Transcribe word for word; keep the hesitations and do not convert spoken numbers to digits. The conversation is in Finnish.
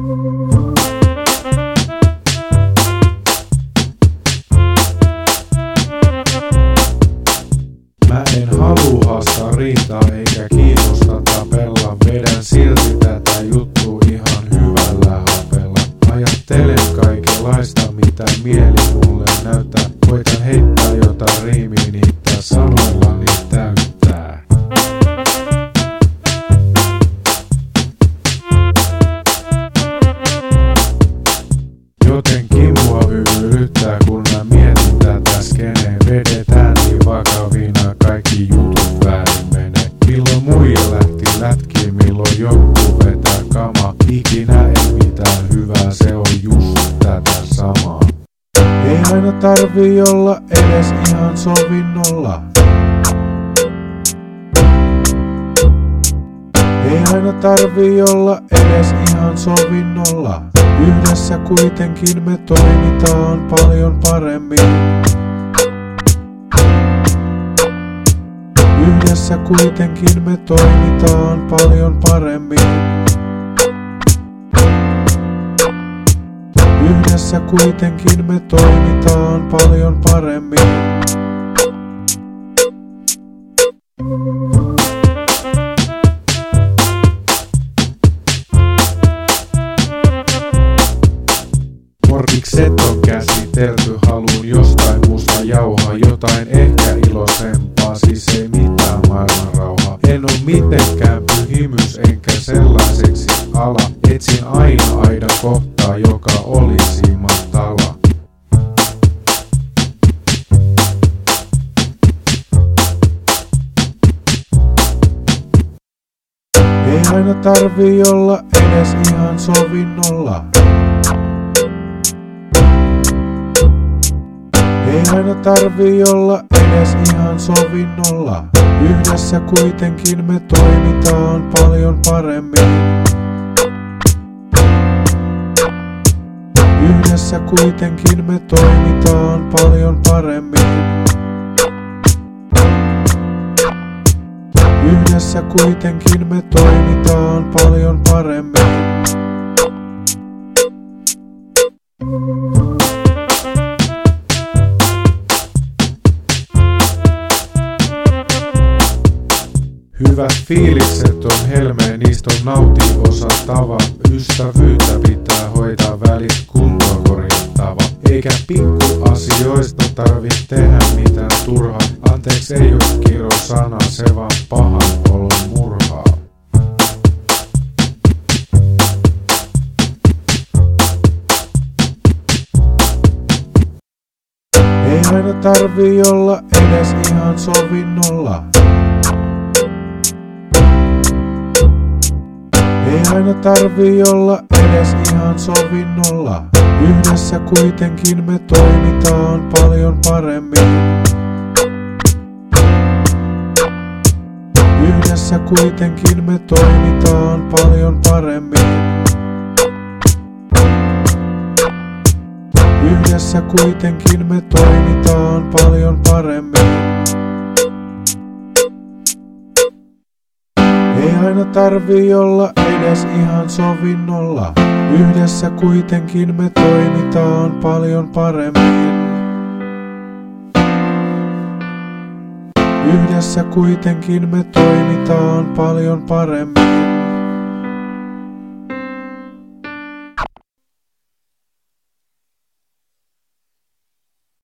Mä en halua haastaa riitaa eikä kiinnosta tapella. Vedän silti tätä juttua ihan hyvällä hapella. Ajattelen kaikenlaista mitä mieli mulle näyttää. Koitan heittää jotain riimiä niitä sanoillani täyttää. Jotenkin mua hymyilyttää kun mä mietin tätä skeneen. Vedetään niin vakavina kaikki jutut väärin menee. Milloin muija lähti lätkiin, milloin joku vetää kamaa. Ikinä ei mitään hyvää, se on just tätä samaa. Ei aina tarvii olla edes ihan sovinnolla. Ei aina tarvii olla edes ihan sovinnolla. Yhdessä kuitenkin me toimitaan paljon paremmin. Yhdessä kuitenkin me toimitaan paljon paremmin. Yhdessä kuitenkin me toimitaan paljon paremmin. Morkikset on käsitelty, haluun jostain musta jauhaa. Jotain ehkä iloisempaa, siis ei mitään maailman rauhaa. En oo mitenkään pyhimys enkä sellaiseksi ala. Etsin aina aidan kohtaa, joka olisi matala. Ei aina tarvii olla edes ihan sovinnolla. Ei aina tarvii olla edes ihan sovinnolla. Yhdessä kuitenkin me toimitaan paljon paremmin. Yhdessä kuitenkin me toimitaan paljon paremmin. Yhdessä kuitenkin me toimitaan paljon paremmin. Hyvät fiilikset on helmeen, niistä on nauti osattava. Ystävyyttä pitää hoitaa, välit kuntoon korjattava. Eikä pikku asioista tarvit tehdä mitään turhaa. Anteeksi ei oo kirosana, se vaan pahan olon murhaa. Ei aina tarvii olla edes ihan sovinnolla. Ei aina tarvii olla edes ihan sovinnolla. Yhdessä kuitenkin me toimitaan paljon paremmin. Yhdessä kuitenkin me toimitaan paljon paremmin. Yhdessä kuitenkin me toimitaan paljon paremmin. Ei aina tarvii olla edes ihan sovinnolla. Yhdessä kuitenkin me toimitaan paljon paremmin. Yhdessä kuitenkin me toimitaan paljon paremmin.